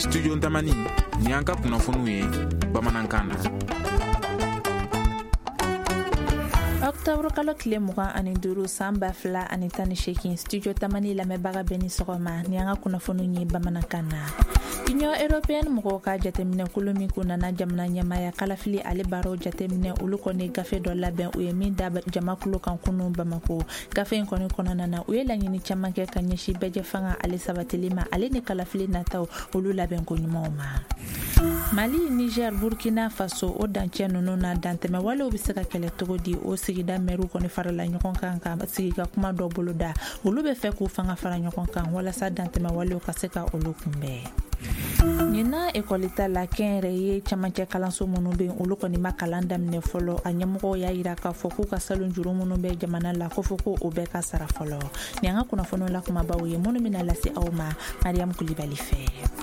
Studio Ntamani ni an ka kunnafoniw ye bamanankan na. Octobre kalo tile 25 san 2018 Studio Tamani lamɛnbaga bɛɛ ni sɔgɔma ni an ka kunnafoniw ye bamanankan na. Union européenne mɔgɔw ka jateminɛ kolo min kun nana jamana ɲɛmaya kalafili ale baaraw jateminɛ olu kɔni gafe dɔ labɛn u ye min da jamakulo kan kunu Bamako. Gafe in kɔni kɔnɔna na u ye laɲini caman kɛ ka ɲɛsin bɛɛ fanga ale sabatili ma ale ni kalafili nataw olu labɛn ko ɲumanw ma. Mali, Niger, Burkina Faso o dancɛ ninnu na dantɛmɛ walew bɛ se ka kɛlɛ cogo di o sigida mɛruw kɔni farala ɲɔgɔn kan ka sigi ka kuma dɔ boloda olu bɛ fɛ k'u fanga fara ɲɔgɔn kan walasa dantɛmɛ walew ka se ka olu kunbɛn. Ɲina ekolita la kɛnɛrɛ ye camancɛ kalanso minnu bɛ olu kɔni ma kalan daminɛ fɔlɔ a ɲɛmɔgɔw y'a yira k'a fɔ k'u ka salon juru minnu bɛ jamana la ko fɔ ko o bɛɛ ka sara fɔlɔ. Ni an ka kunnafoniw la kumabaw ye minnu bɛna lase aw ma Mariam Kulibali fɛ.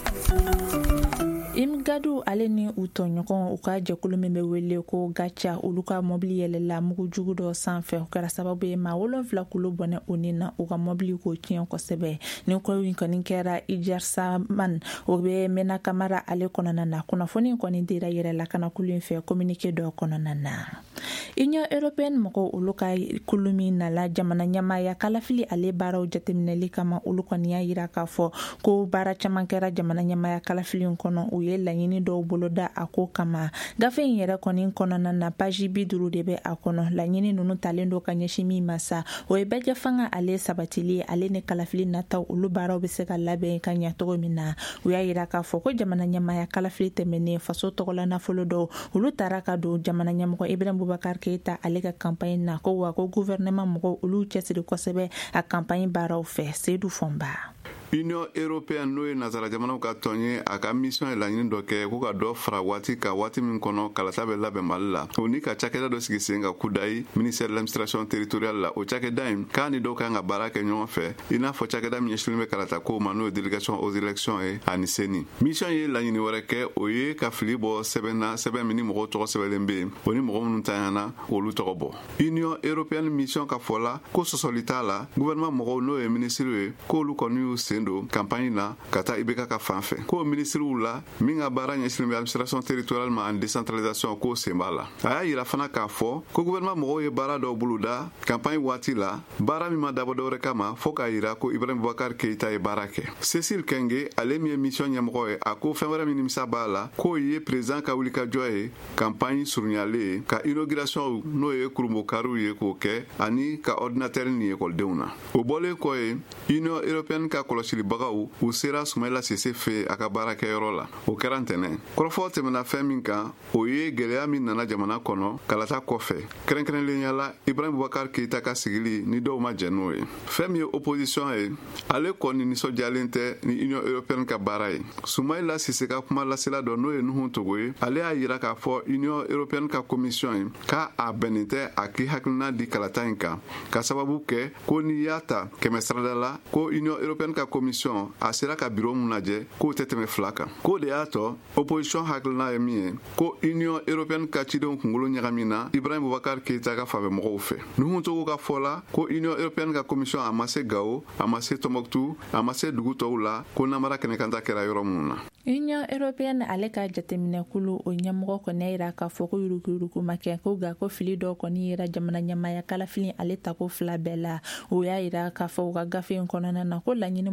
Imgadu ale ni u tɔɲɔgɔn u ka jɛkulu min bɛ wele ko Gacha olu ka mɔbili yɛlɛla mugu jugu dɔ sanfɛ o kɛra sababu ye maa 7 kulu bɔnɛ o ni na u ka mɔbili ko tiɲɛ kosɛbɛ ni ko in kɔni kɛra Ijar Saman o bɛ Mena Kamara ale kɔnɔna na kunnafoni kɔni dira yɛrɛla kana kulu in fɛ communiqué dɔ kɔnɔna na. Union européenne mɔgɔw olu ka kulu min nala jamana ɲɛmaya kalafili ale baaraw jateminɛli kama olu kɔni y'a yira k'a fɔ ko baara caman kɛra jamana ɲɛmaya kalafili kɔnɔ u ye laɲini dɔw boloda a ko kama. Gafe in yɛrɛ kɔni kɔnɔna na page 50 de bɛ a kɔnɔ laɲini ninnu talen do ka ɲɛsin min ma sa o ye bɛɛ fanga ale sabatili ale ni kalafili nataw olu baaraw bɛ se ka labɛn ka ɲɛ cogo min na u y'a yira k'a fɔ ko jamana ɲɛmaya kalafili tɛmɛnen faso tɔgɔla nafolo dɔw olu taara ka don jamana ɲɛmɔgɔ Ibrahim Boubacar Keita ale ka campagne na ko wa ko gouvernement mɔgɔw olu cɛsiri kosɛbɛ a campagne baaraw fɛ Seydou Fomba. Union européenne n'o ye nazara jamanaw ka tɔn ye a ka mission ye laɲini dɔ kɛ ko ka dɔ fara waati ka waati min kɔnɔ kalata bɛ labɛn Mali la o ni ka cakɛda dɔ sigi sen ka kudayi ministère de l'administration territoriale la o cakɛda in k'a ni dɔw kan ka baara kɛ ɲɔgɔn fɛ i n'a fɔ cakɛda min ɲɛsinnen bɛ kalata ko ma n'o ye délégation aux élections ye ani seni mission ye laɲini wɛrɛ kɛ o ye ka fili bɔ sɛbɛn min ni mɔgɔw tɔgɔ sɛbɛnlen bɛ yen o ni mɔgɔ minnu tanyana olu tɔgɔ bɔ Union européenne mission ka fɔ la ko sɔsɔli t'a la gouvernement mɔgɔw n'o ye ministre ye k'olu kɔni y'u sen do campagne na ka taa IBK ka fan fɛ ko ministriw la min ka baara ɲɛsinnen bɛ administration territoriale ma ani décentralisation ko sen b'a la a y'a yira fana k'a fɔ ko gouvernement mɔgɔw ye baara dɔw boloda campagne waati la baara min ma dabɔ dɔwɛrɛ kama fɔ k'a yira ko Ibrahim Boubacar Keita ye baara kɛ Cécile Kenge ale min ye mission ɲɛmɔgɔ ye a ko fɛn wɛrɛ min nimisa b'a la k'o ye président ka wulikajɔ ye campagne surunyalen ye ka inauguration n'o ye kurumokariw ye k'o kɛ ani ka ordinateur ni ekɔlidenw na o bɔlen kɔ ye Union européenne ka kɔlɔsilibagaw u sera Soumaïla Cissé fɛ a ka baarakɛyɔrɔ la o kɛra ntɛnɛn kɔrɔfɔ tɛmɛna fɛn min kan o ye gɛlɛya min nana jamana kɔnɔ kalata kɔfɛ kɛrɛnkɛrɛnlenya la Ibrahim Boubacar Keita ka sigili ni dɔw ma jɛn n'o ye fɛn min ye opposition ye ale kɔni nisɔndiyalen tɛ ni Union européenne ka baara ye Soumaïla Cissé ka kuma lasela dɔ n'o ye Nuhun Togo ye ale y'a yira k'a fɔ Union européenne ka commission ye k'a bɛnnen tɛ a k'i hakilina di kalata in kan ka sababu kɛ ko n'i y'a ta kɛmɛ sarada la ko Union européenne ka commission a sera ka bureau mun lajɛ k'o tɛ tɛmɛ 2 kan ko de y'a tɔ opposition hakilina ye min ye ko Union européenne ka cidenw kunkolo ɲagamin na Ibrahim Boubacar Keita ka fabɛ mɔgɔw fɛ Nuhun Togo ka fɔ la ko Union européenne ka commission a ma se Gao a ma se Tombouctou a ma se dugu tɔw la ko namara kɛnɛkanta kɛra yɔrɔ minnu na Union européenne ale ka jateminɛ kulu o ɲɛmɔgɔ kɔni yira k'a fɔ ko yuruguyurugu ma kɛ ko ga ko fili dɔ kɔni yira jamana ɲɛmaya kalafili ale tako 2 bɛɛ la o y'a yira k'a fɔ u ka gafe in kɔnɔna na ko laɲini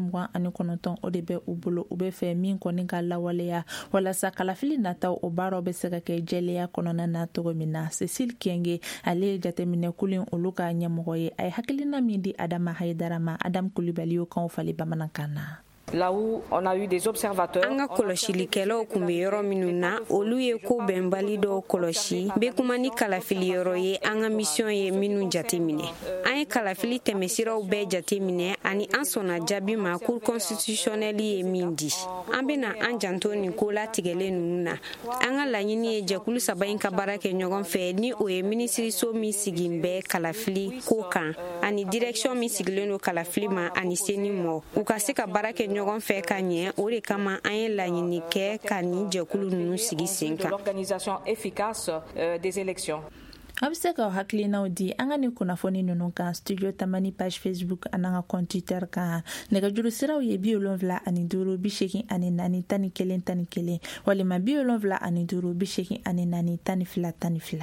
29 o de bɛ u bolo u bɛ fɛ min kɔni ka lawaleya walasa kalafili nataw o baaraw bɛ se ka kɛ jɛlenya kɔnɔna na cogo min na Cécile Kenge ale ye jateminɛ kulu olu ka ɲɛmɔgɔ ye a ye hakilina min di Adama Haidara ma Adam Kulibali y'o kan fali bamanankan na Là où on a eu des observateurs. An ka kɔlɔsilikɛlaw kun bɛ yɔrɔ minnu na olu ye ko bɛnbali dɔw kɔlɔsi bɛ kuma ni kalafili yɔrɔ ye an ka mission ye minnu jateminɛ an ye kalafili tɛmɛsiraw bɛɛ jateminɛ ani an sɔnna jaabi ma cour constitutionnelle ye min di an bɛna an janto nin ko latigɛlen ninnu na an ka laɲini ye jɛkulu 3 in ka baara kɛ ɲɔgɔn fɛ ni o ye minisiriso min sigin bɛ kalafili ko kan ani direction min sigilen don kalafili ma ani seni mɔ u ka se ka baara kɛ ɲɔgɔn fɛ ka ɲɛ o de kama an ye laɲini kɛ ka ni jɛkulu ninnu sigi sen kan. a bɛ se ka hakilinaw di an ka ni kunnafoni ninnu kan studio tamani page Facebook an'an ka compte Twitter kan nɛgɛjuru siraw ye 75 84 11 11 walima 75 84 11 12.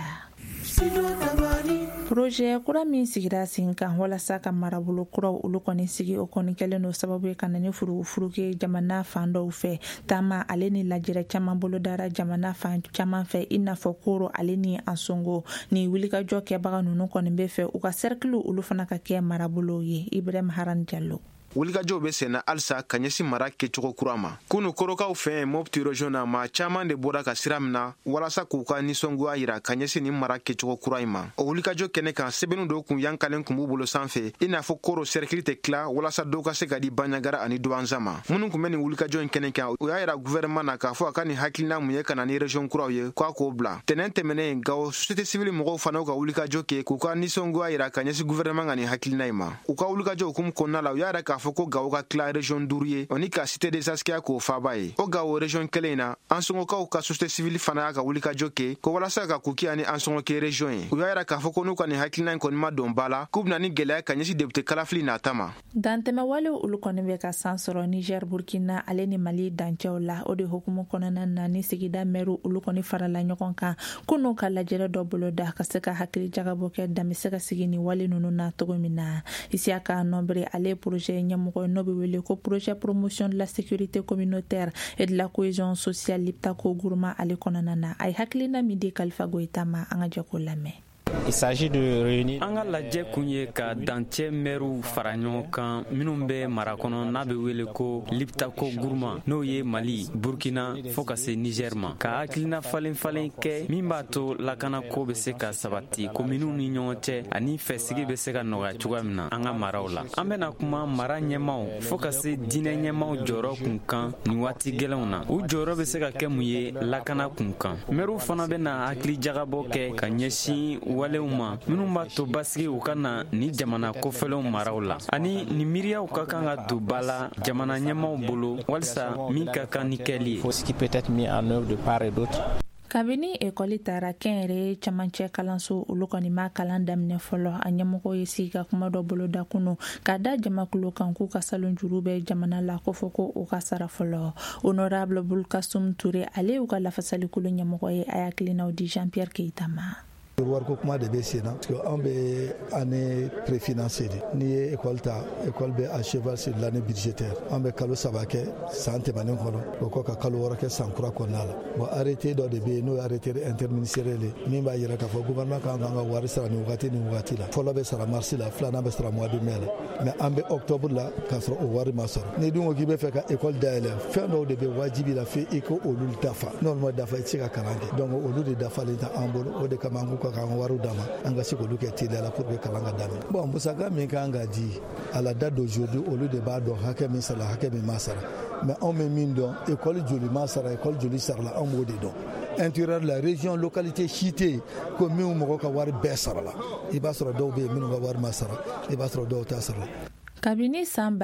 Projet kura min sigira sen kan walasa ka marabolo kuraw olu kɔni sigi o kɔni kɛlen no sababu ye ka na ni furuke jamana fan dɔw fɛ taama ale ni lajɛrɛ caman bolo dara jamana fan caman fɛ i n'a fɔ Koro ale ni Ansongo ni wulikajɔ kɛbaga ninnu kɔni bɛ fɛ u ka cercle olu fana ka kɛ marabolo ye. Ibrahim Haran Diallo. Wulikajɔw bɛ senna halisa ka ɲɛsi mara kɛcogo kura ma. Kunu korokaw fɛ Mopti region na maa caman de bɔra ka sira min na walasa k'u ka nisɔngoya yira ka ɲɛsi ni mara kɛcogo kura in ma. O wulikajɔ kɛnɛ kan sɛbɛnnu dɔw kun yankalen kun b'u bolo sanfɛ i n'a fɔ Koro cercle tɛ tila walasa dɔw ka se ka di Banɲagara ani Douanza ma. Minnu kun bɛ nin wulikajɔ in kɛnɛ kan u y'a yira gouvernement na k'a fɔ a ka nin hakilina mun ye ka na ni region kuraw ye k'a k'o bila. Tɛnɛn tɛmɛnen Gao société civile mɔgɔw fana ka wulikajɔ kɛ k'u ka nisɔngoya yira ka ɲɛsi gouvernement ka nin hakilina in ma. U ka wulikajɔ hukumu kɔnɔna la u y'a yira k'a fɔ ko Gao ka tila région 5 ye o ni ka cité des Askia k'o faba ye. O Gao région kelen in na Ansongokaw ka société civile fana y'a ka wulikajɔ kɛ ko walasa ka kuki ani Ansongo kɛ région ye. U y'a yira k'a fɔ ko n'u ka nin hakilina in kɔni ma don ba la k'u bɛna ni gɛlɛya ka ɲɛsi député kalafili nata ma. Dantɛmɛ wale olu kɔni bɛ ka san sɔrɔ Niger, Burkina ale ni Mali dancɛw la o de hukumu kɔnɔna na ni sigida mɛru olu kɔni farala ɲɔgɔn kan ko n'u ka lajɛrɛ dɔ bolo da ka se ka hakili jagabɔ kɛ danbe se ka sigi ni wale ninnu na cogo min na. Isiaka Nombre ale projet ɲɛmɔgɔ n'o bɛ wele ko projet promotion de la sécurité communautaire et de la cohésion sociale Liptako Gourma ale kɔnɔna na a ye hakilina min di Kalifa Goïta ma an ka jɛ k'o lamɛn. Il s'agit de réunir an ka lajɛ kun ye ka dancɛ mɛruw fara ɲɔgɔn kan minnu bɛ mara kɔnɔ n'a bɛ wele ko Liptako Gourma n'o ye Mali, Burkina fo ka se Niger ma ka hakilina falen kɛ min b'a to lakana ko bɛ se ka sabati kominiw ni ɲɔgɔn cɛ ani fɛsigi bɛ se ka nɔgɔya cogoya min na an ka maraw la. An bɛna kuma mara ɲɛmaw fo ka se diinɛ ɲɛmaw jɔyɔrɔ kun kan nin waati gɛlɛnw na. U jɔyɔrɔ bɛ se ka kɛ mun ye lakana kun kan. Mɛruw fana bɛna hakili jagabɔ kɛ ka ɲɛsin walew ma minnu b'a to basigi u ka na ni jamana kɔfɛlenw maraw la ani ni miiriyaw ka kan ka don ba la jamana ɲɛmaw bolo walisa min ka kan ni kɛli ye. ce qui peut être mis en œuvre de part et d'autre. Kabini ekɔli taara kɛnyɛrɛ camancɛ kalanso olu kɔni ma kalan daminɛ fɔlɔ a ɲɛmɔgɔ ye sigi ka kuma dɔ bolo da kunu k'a da jamakulo kan k'u ka salon juru bɛ jamana la ko fɔ ko u ka sara fɔlɔ. Honorable Bulkasum Touré ale y'u ka lafasalikolo ɲɛmɔgɔ ye a y'akilinaw di Jean-Pierre Keita ma. wariko kuma de bɛ sen na parce que an bɛ année préfinancée de n'i ye école ta école bɛ à cheval sur l'année budgétaire an bɛ kalo 3 kɛ san tɛmɛnen kɔnɔ o kɔ ka kalo 6 kɛ san kura kɔnɔna la bon arrêté dɔ de bɛ yen n'o ye arrêté interministériel ye min b'a jira k'a fɔ gouvernement kan ka wari sara nin wagati la fɔlɔ bɛ sara mars la filanan bɛ sara mois de mai la mais an bɛ octobre la k'a sɔrɔ o wari ma sɔrɔ ni dun ko k'i bɛ fɛ ka école dayɛlɛ fɛn dɔw de bɛ wajibi la fo i ko olu dafa n'olu ma dafa i tɛ se ka kalan kɛ donc olu de dafalen tɛ an bolo o de kama an ko k'an wariw d'a ma an ka se k'olu kɛ teliya la pour que kalan ka daminɛ bon musaka min kan ka di à la date d'aujourd'hui olu de b'a dɔn hakɛ min sara hakɛ min ma sara mais anw bɛ min dɔn école joli ma sara école joli sarala anw b'o de dɔn intérieur de la région localité si tɛ yen ko minnu mɔgɔ ka wari bɛɛ sarala i b'a sɔrɔ dɔw bɛ yen minnu ka wari ma sara i b'a sɔrɔ dɔw t'a sarala. Kabini san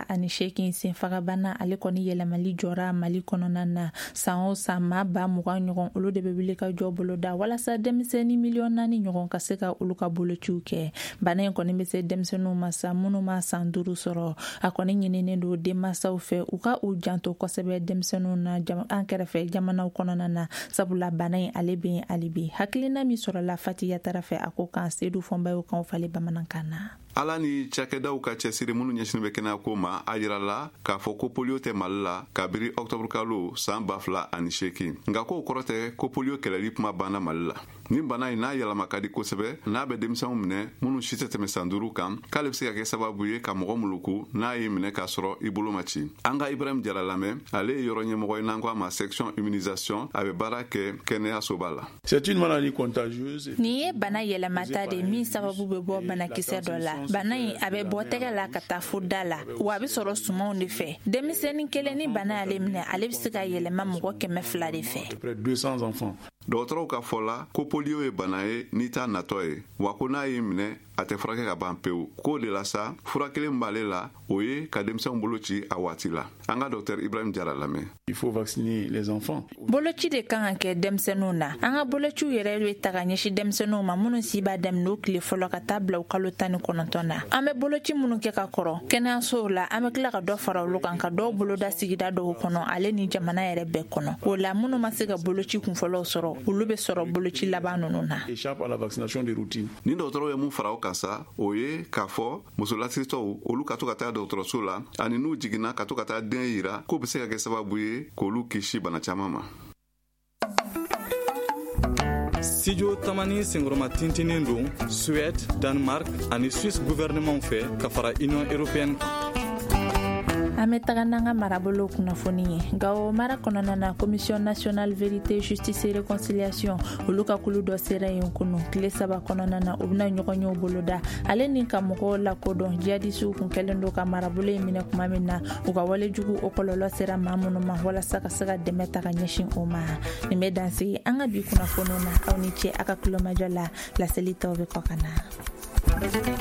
2008 senfagabana ale kɔni yɛlɛmali jɔra Mali kɔnɔna na san o san maa 20 ɲɔgɔn olu de bɛ wuli ka jɔ bolo da walasa denmisɛnnin miliyɔn 4 ɲɔgɔn ka se ka olu ka bolociw kɛ. Bana in kɔni bɛ se denmisɛnninw ma sa minnu ma san 5 sɔrɔ a kɔni ɲininen don denmansaw fɛ u ka u janto kosɛbɛ denmisɛnninw na an kɛrɛfɛ jamanaw kɔnɔna na sabula bana in ale bɛ yen hali bi. Hakilina min sɔrɔla Fati Yatara fɛ a ko kan Seydou Fɔnba kan falen bamanankan na. Ala ni cakɛdaw ka cɛsiri minnu ɲɛsinnen bɛ kɛnɛya ko ma a yira la k'a fɔ ko polio tɛ Mali la kabiri octobre kalo san 2008 nka ko kɔrɔ tɛ ko polio kɛlɛli kuma banna Mali la. Ni bana in n'a yɛlɛma ka di kosɛbɛ n'a bɛ denmisɛnw minɛ minnu si tɛ tɛmɛ san 5 kan k'ale bɛ se ka kɛ sababu ye ka mɔgɔ muluku n'a y'i minɛ k'a sɔrɔ i bolo ma ci. An ka Ibrahim Jara lamɛn ale ye yɔrɔ ɲɛmɔgɔ ye n'an ko a ma section immunisation a bɛ baara kɛ kɛnɛyasoba la. C'est une maladie contagieuse. Nin ye bana yɛlɛmata de min sababu bɛ bɔ banakisɛ dɔ la. Bana in a bɛ bɔ tɛgɛ la ka taa fo da la wa a bɛ sɔrɔ sumanw de fɛ. Denmisɛnnin kelen ni bana y'ale minɛ ale bɛ se ka yɛlɛma mɔgɔ 200 de fɛ. Près de 200 enfants. Dɔgɔtɔrɔw ka fɔ la ko polio ye bana ye n'i t'a natɔ ye wa ko n'a y'i minɛ a tɛ furakɛ ka ban pewu. K'o de la sa fura kelen b'ale la o ye ka denmisɛnw boloci a waati la. An ka Dr Ibrahim Jara lamɛn. Il faut vacciner les enfants. Boloci de kan ka kɛ denmisɛnninw na. An ka bolociw yɛrɛ bɛ ta ka ɲɛsin denmisɛnninw ma minnu si b'a daminɛ o tile fɔlɔ ka taa bila o kalo 19 na. An bɛ boloci minnu kɛ ka kɔrɔ kɛnɛyasow la an bɛ tila ka dɔ fara olu kan ka dɔw boloda sigida dɔw kɔnɔ ale ni jamana yɛrɛ bɛɛ kɔnɔ. O la minnu ma se ka boloci kunfɔlɔw sɔrɔ olu bɛ sɔrɔ boloci laban ninnu na. Échappe à la vaccination de routine. Ni dɔgɔtɔrɔw ye mun fara o kan sa o ye k'a fɔ musolasiritaw olu ka to ka taa dɔgɔtɔrɔso la ani n'u jiginna ka to ka taa den yira k'o bɛ se ka kɛ sababu ye k'olu kisi bana caman ma. Studio Tamani Sengroma Tintinin don Suède, Danemark ani Suisse gouvernement fɛ ka fara Union européenne. Ame taga nanga marabolo kunnafoni ye nka o mara kɔnɔna na Commission nationale vérité justice et réconciliation olu ka kulu dɔ sera yen kunu tile 3 kɔnɔna na u bɛna ɲɔgɔn ye boloda ale ni ka mɔgɔw lakodɔn jihadisiw kun kɛlen do ka marabolo in minɛ kuma min na u ka walejugu o kɔlɔlɔ sera maa minnu ma walasa ka se ka dɛmɛ ta ka ɲɛsin o ma nin bɛ dansigi an ka bi kunnafoniw na aw ni ce a ka kulomajɔ la laseli tɔw bɛ kɔ ka na.